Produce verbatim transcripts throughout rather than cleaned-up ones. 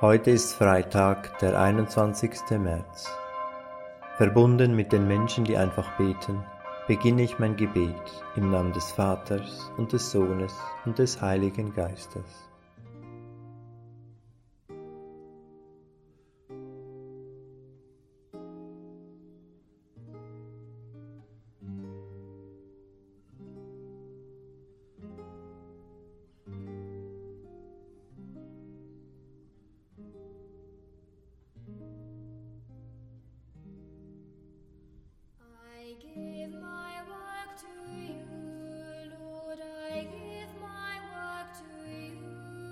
Heute ist Freitag, der einundzwanzigste März. Verbunden mit den Menschen, die einfach beten, beginne ich mein Gebet im Namen des Vaters und des Sohnes und des Heiligen Geistes. I give my work to you, Lord, I give my work to you.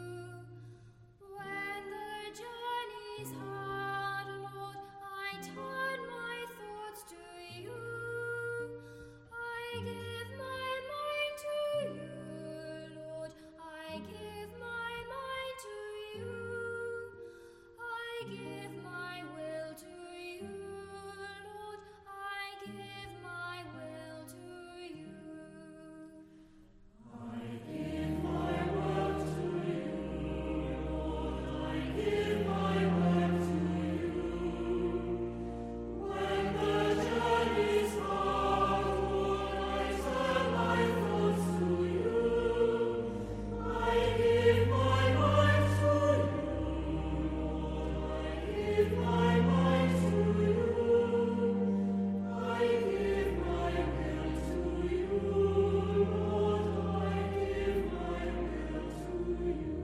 When the journey's hard, Lord, I turn my thoughts to you. I give my mind to you, Lord, I give my mind to you. I give my will to you, Lord, I give my will to you. I give my work to you, Lord, I give my work to you. When the journey's hard, Lord, I turn my thoughts to you. I give my mind to you, Lord, I give my mind to you. I give my will to you, Lord, I give my will to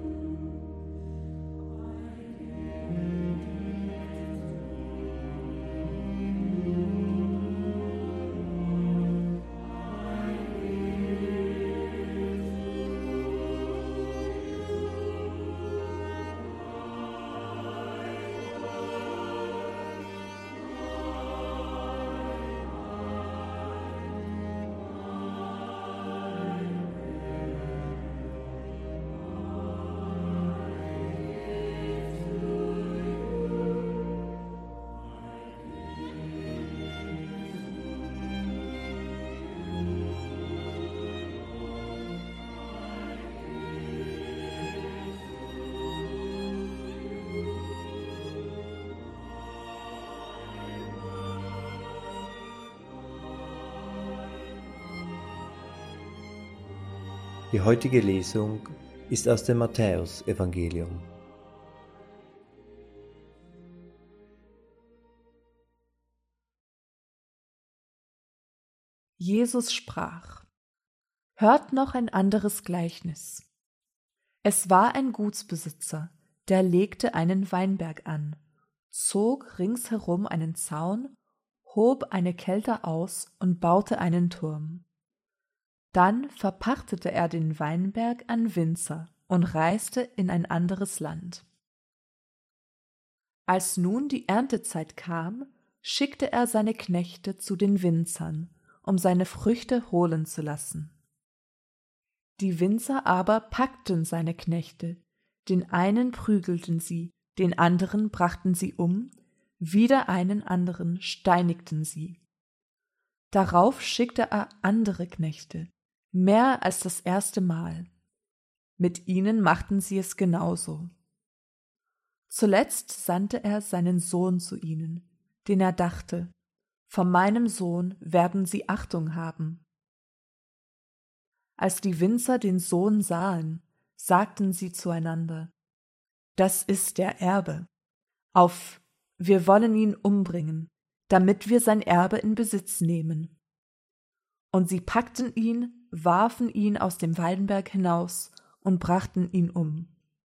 Die heutige Lesung ist aus dem Matthäusevangelium. Jesus sprach: Hört noch ein anderes Gleichnis. Es war ein Gutsbesitzer, der legte einen Weinberg an, zog ringsherum einen Zaun, hob eine Kelter aus und baute einen Turm. Dann verpachtete er den Weinberg an Winzer und reiste in ein anderes Land. Als nun die Erntezeit kam, schickte er seine Knechte zu den Winzern, um seine Früchte holen zu lassen. Die Winzer aber packten seine Knechte, den einen prügelten sie, den anderen brachten sie um, wieder einen anderen steinigten sie. Darauf schickte er andere Knechte, mehr als das erste Mal. Mit ihnen machten sie es genauso. Zuletzt sandte er seinen Sohn zu ihnen, den er dachte, von meinem Sohn werden sie Achtung haben. Als die Winzer den Sohn sahen, sagten sie zueinander: Das ist der Erbe. Auf, wir wollen ihn umbringen, damit wir sein Erbe in Besitz nehmen. Und sie packten ihn, warfen ihn aus dem Weinberg hinaus und brachten ihn um.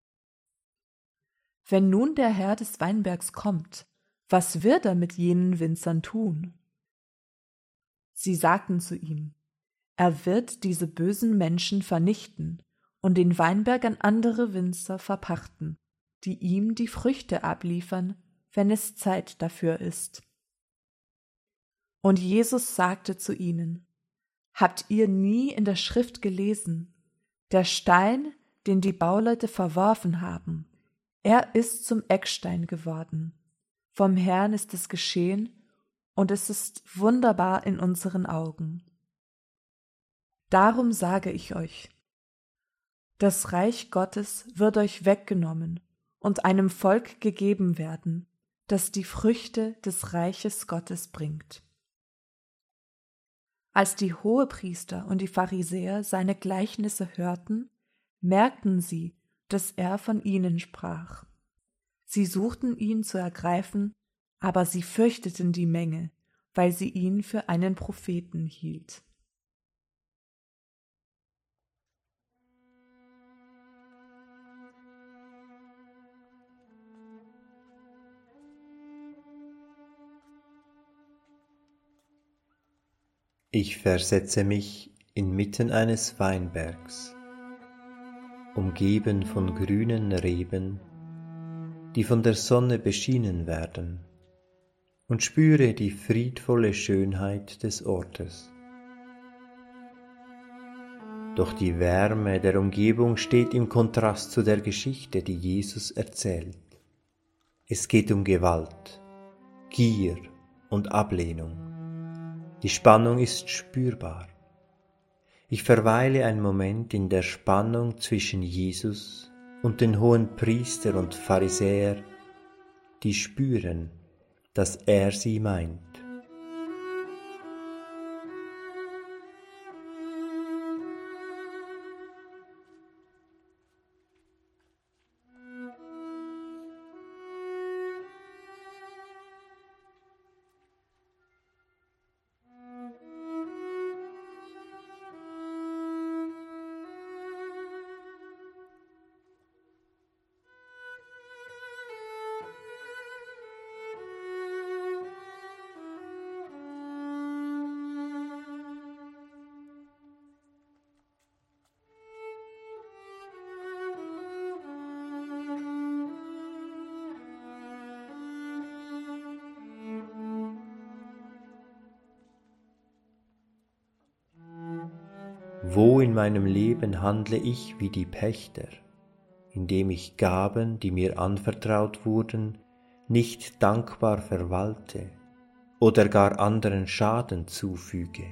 Wenn nun der Herr des Weinbergs kommt, was wird er mit jenen Winzern tun? Sie sagten zu ihm: Er wird diese bösen Menschen vernichten und den Weinberg an andere Winzer verpachten, die ihm die Früchte abliefern, wenn es Zeit dafür ist. Und Jesus sagte zu ihnen: Habt ihr nie in der Schrift gelesen, der Stein, den die Bauleute verworfen haben, er ist zum Eckstein geworden. Vom Herrn ist es geschehen, und es ist wunderbar in unseren Augen. Darum sage ich euch, das Reich Gottes wird euch weggenommen und einem Volk gegeben werden, das die Früchte des Reiches Gottes bringt. Als die Hohepriester und die Pharisäer seine Gleichnisse hörten, merkten sie, dass er von ihnen sprach. Sie suchten ihn zu ergreifen, aber sie fürchteten die Menge, weil sie ihn für einen Propheten hielt. Ich versetze mich inmitten eines Weinbergs, umgeben von grünen Reben, die von der Sonne beschienen werden, und spüre die friedvolle Schönheit des Ortes. Doch die Wärme der Umgebung steht im Kontrast zu der Geschichte, die Jesus erzählt. Es geht um Gewalt, Gier und Ablehnung. Die Spannung ist spürbar. Ich verweile einen Moment in der Spannung zwischen Jesus und den hohen Priester und Pharisäer, die spüren, dass er sie meint. Wo in meinem Leben handle ich wie die Pächter, indem ich Gaben, die mir anvertraut wurden, nicht dankbar verwalte oder gar anderen Schaden zufüge?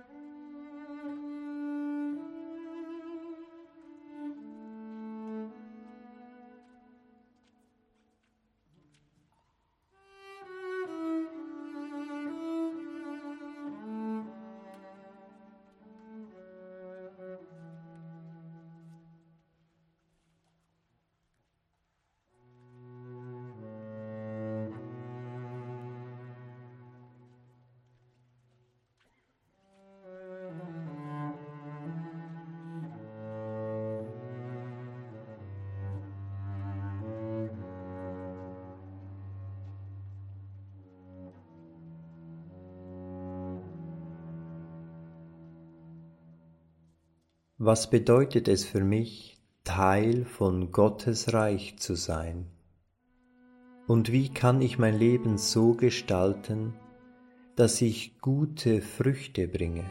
Was bedeutet es für mich, Teil von Gottes Reich zu sein? Und wie kann ich mein Leben so gestalten, dass ich gute Früchte bringe?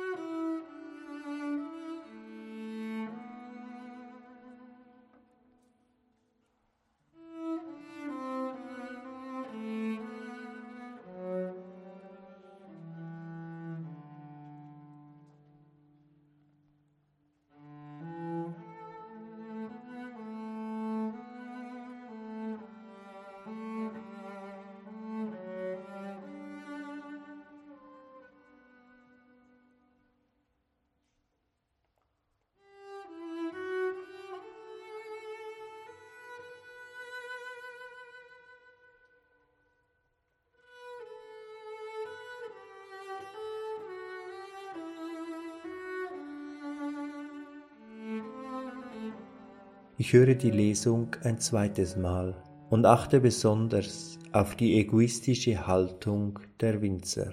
Ich höre die Lesung ein zweites Mal und achte besonders auf die egoistische Haltung der Winzer.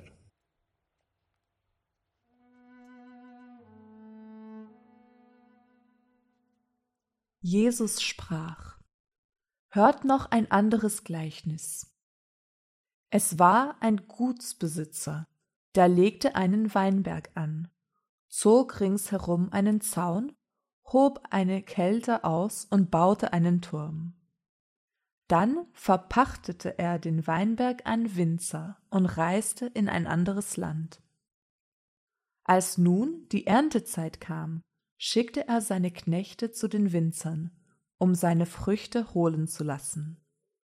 Jesus sprach: Hört noch ein anderes Gleichnis. Es war ein Gutsbesitzer, der legte einen Weinberg an, zog ringsherum einen Zaun, hob eine Kälte aus und baute einen Turm. Dann verpachtete er den Weinberg an Winzer und reiste in ein anderes Land. Als nun die Erntezeit kam, schickte er seine Knechte zu den Winzern, um seine Früchte holen zu lassen.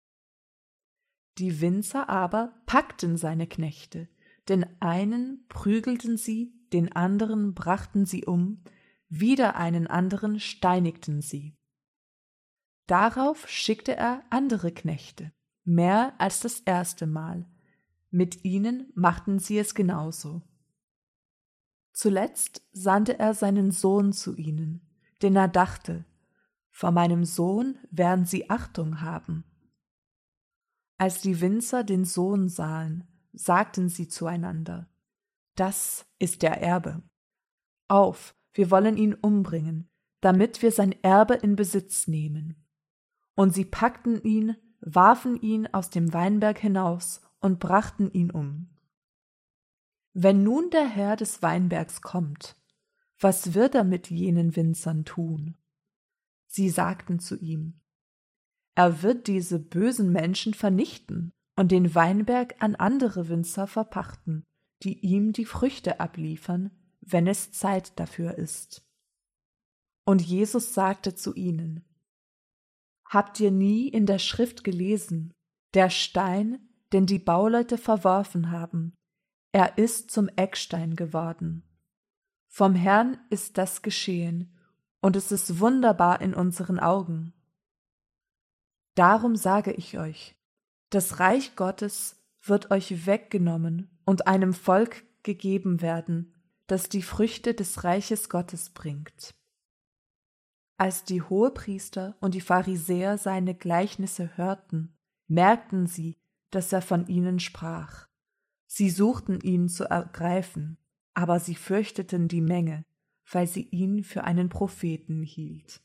Die Winzer aber packten seine Knechte, den einen prügelten sie, den anderen brachten sie um, wieder einen anderen steinigten sie. Darauf schickte er andere Knechte, mehr als das erste Mal. Mit ihnen machten sie es genauso. Zuletzt sandte er seinen Sohn zu ihnen, denn er dachte, vor meinem Sohn werden sie Achtung haben. Als die Winzer den Sohn sahen, sagten sie zueinander, das ist der Erbe. Auf, wir wollen ihn umbringen, damit wir sein Erbe in Besitz nehmen. Und sie packten ihn, warfen ihn aus dem Weinberg hinaus und brachten ihn um. Wenn nun der Herr des Weinbergs kommt, was wird er mit jenen Winzern tun? Sie sagten zu ihm, er wird diese bösen Menschen vernichten und den Weinberg an andere Winzer verpachten, die ihm die Früchte abliefern, wenn es Zeit dafür ist. Und Jesus sagte zu ihnen, habt ihr nie in der Schrift gelesen, der Stein, den die Bauleute verworfen haben, er ist zum Eckstein geworden. Vom Herrn ist das geschehen, und es ist wunderbar in unseren Augen. Darum sage ich euch, das Reich Gottes wird euch weggenommen und einem Volk gegeben werden, das die Früchte des Reiches Gottes bringt. Als die Hohepriester und die Pharisäer seine Gleichnisse hörten, merkten sie, dass er von ihnen sprach. Sie suchten ihn zu ergreifen, aber sie fürchteten die Menge, weil sie ihn für einen Propheten hielt.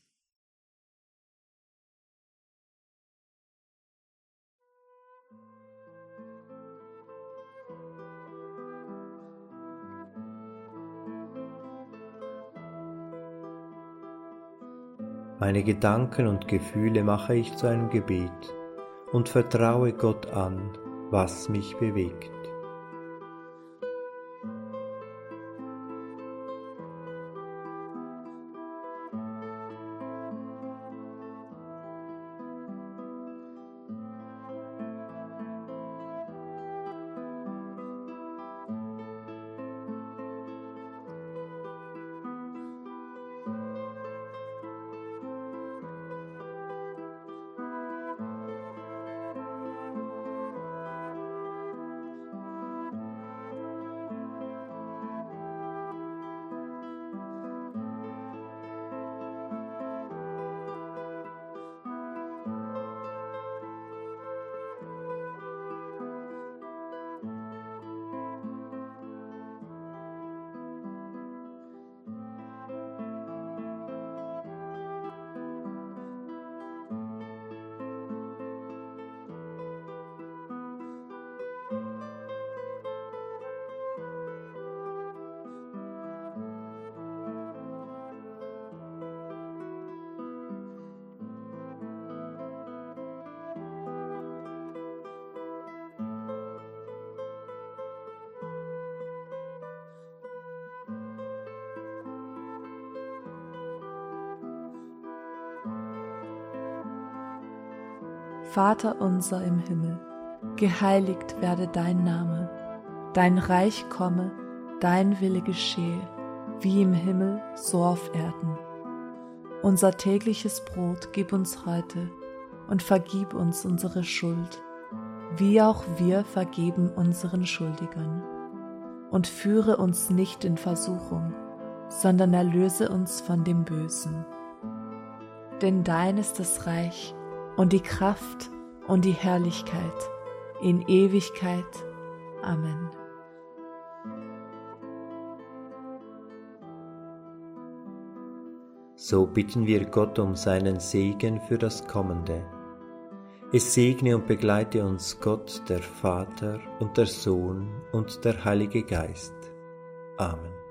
Meine Gedanken und Gefühle mache ich zu einem Gebet und vertraue Gott an, was mich bewegt. Vater unser im Himmel, geheiligt werde dein Name, dein Reich komme, dein Wille geschehe, wie im Himmel, so auf Erden. Unser tägliches Brot gib uns heute und vergib uns unsere Schuld, wie auch wir vergeben unseren Schuldigern. Und führe uns nicht in Versuchung, sondern erlöse uns von dem Bösen. Denn dein ist das Reich und die Kraft und die Herrlichkeit in Ewigkeit. Amen. So bitten wir Gott um seinen Segen für das Kommende. Es segne und begleite uns Gott, der Vater und der Sohn und der Heilige Geist. Amen.